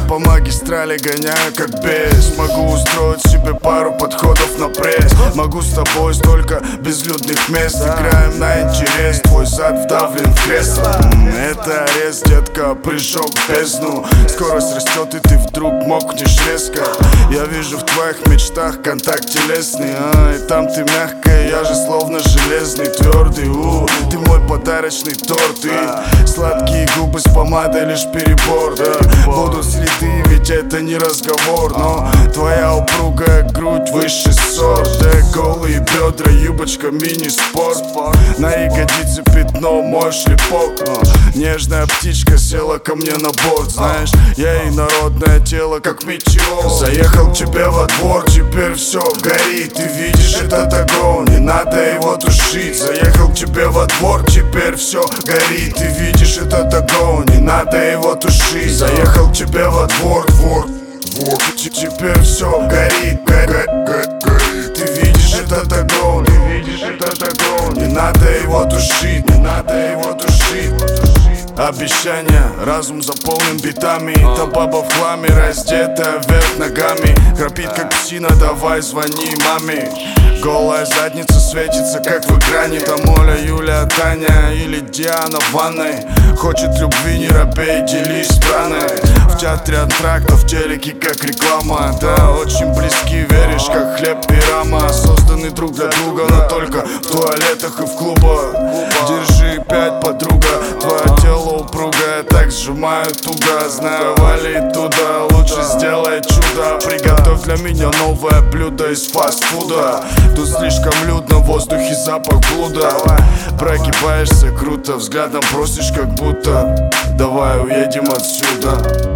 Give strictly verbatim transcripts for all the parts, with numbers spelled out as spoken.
по магистрали гоняю как бес. Могу устроить себе пару подходов на пресс. Могу с тобой столько безлюдных мест. Играем на интерес, твой зад вдавлен в кресло. Это арест, детка, прыжок в бездну. Скорость растет, и ты вдруг мокнешь резко. Я вижу в твоих мечтах контакт телесный, а, и там ты мягкая, я же словно железный, твердый. У, ты мой подарочный торт, и сладкие губы с помадой лишь перебор, да. Будут следы, ведь это не разговор, но твоя упругая грудь высший сорт, да. Голые бедра, юбочка, мини-спорт. На ягодице пятно, мой шлепок. Нежная птичка села ко мне на борт. Знаешь, я инородное тело, как метеор. Заехал к тебе во двор, теперь все горит. Ты видишь этот огонь, не надо его тушить. Заехал к тебе во двор, теперь все горит. Ты видишь этот огонь, не надо его тушить. Заехал к тебе во двор, двор, двор. Теперь все горит, горит, горит. Ты видишь этот огонь, ты видишь этот огонь. Не надо его тушить, не надо его тушить. Обещания, разум заполнен битами. Та баба в хламе, раздетая вверх ногами. Храпит как псина, давай звони маме. Голая задница светится, как в экране. Там Оля, Юля, Таня или Диана в ванной. Хочет любви, не робей, делись страной. В театре антракта, в телеке как реклама. Да, очень близки, веришь, как хлеб и рама. Созданы друг для друга, но только в туалетах и в клубах. Держи пять, подруга, твое тело упругое, так сжимаю туго. Знаю, вали туда, лучше сделай чудо. Приготовь для меня новое блюдо из фастфуда. Тут слишком людно, в воздухе запах блуда. Прогибаешься круто, взглядом просишь как будто. Давай уедем отсюда.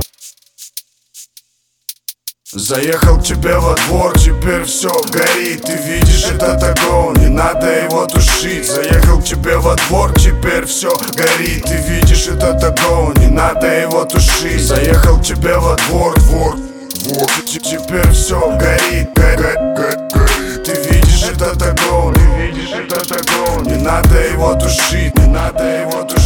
Заехал к тебе во двор, теперь все горит. Ты видишь этот огонь, не надо его тушить. Заехал к тебе во двор, теперь все горит. Ты видишь этот огонь, не надо его тушить. Заехал к тебе во двор, двор, двор. Теперь все горит, горит, горит. Ты видишь этот огонь, ты видишь этот огонь. Не надо его тушить, не надо его тушить.